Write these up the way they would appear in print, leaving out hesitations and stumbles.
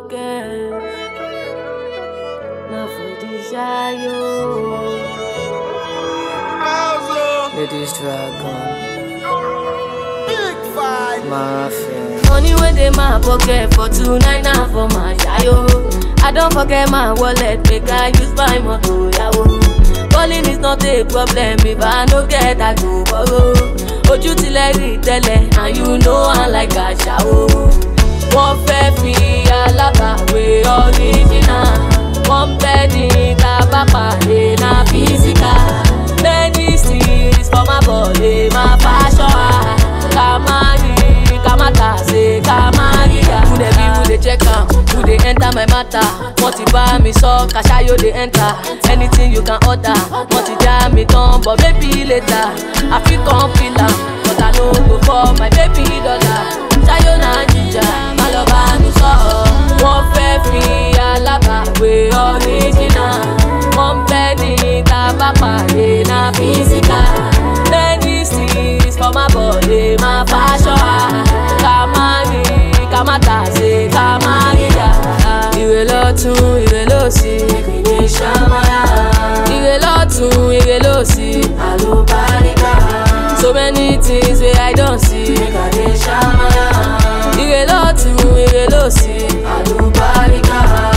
pocket, now for the shayo. Ladies dragon, Big fight. Mafia. Money when they my pocket for 299 now for my shayo. I don't forget my wallet, make I use my motor yawo. Calling is not a problem if I no get I go borrow. Ojú ti lẹ rí tẹ́lẹ̀ and you know I like a ṣàwó. Wọ́n fẹ́ fi alábàáwé original. Wọ́n bẹ́ ní ká bá pàdé na physical. Many things for my body, my fashion. Ká má rí, ká má tà sí, ká má rí ya. Who dey be, who dey check am, who dey enter my matter. Wọ́n ti bá mi sọ, Kashayo dey enter. Anything you can order, wọ́n ti já mi tán, but maybe later. I fit come feel am, but I no go for my baby dollar. Shayo na ginger, má lọ bá mi sọ. Wọ́n fẹ́ fi alábàáwé original. Wọ́n fẹ́ ní ká bá pàdé na physical. Many things for my body, my fashion. Ká má rí, ká má tà sí, ká má rí ya. Ìwé lọ́tún, ìwé lósì, ìpínlẹ̀ Ṣàmáyà. Ìwé lọ́tún, ìwé lósì, àlùbáríkà. So many things wey I don't see, ìpínlẹ̀ Ṣàmáyà. Ìwé lọ́tún, ìwé lósì, àlùbáríkà.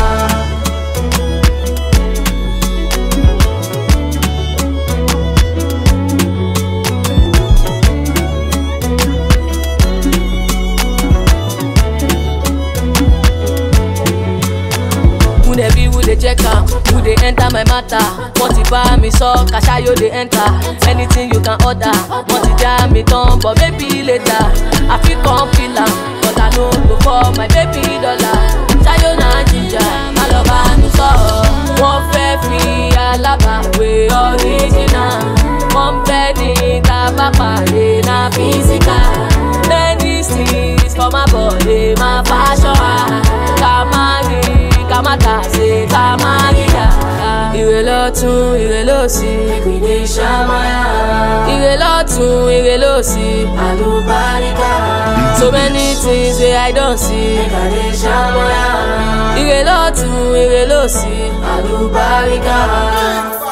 Who dey check am, who dey enter my matter. Wọ́n ti bá mi sọ, Kashayo dey enter. Anything you can order, wọ́n ti já mi tán, but maybe later. I fit come feel am, but I no go for my baby dollar. Shayo na ginger, má lọ bá mi sọ. Wọ́n fẹ́ fi alábàáwé original. Wọ́n fẹ́ ní ká bá pàdé na physical. Many things for my body, my fashion. Ká má rí, ká má tà sí, ká má rí ya. Ìwé lọ́tún, ìwé lósì, ìpínlẹ̀ Ṣàmáyà. Ìwé lọ́tún, ìwé lósì, àlùbáríkà. So many things wey I don't see, ìpínlẹ̀ Ṣàmáyà. Ìwé lọ́tún, ìwé lósì, àlùbáríkà.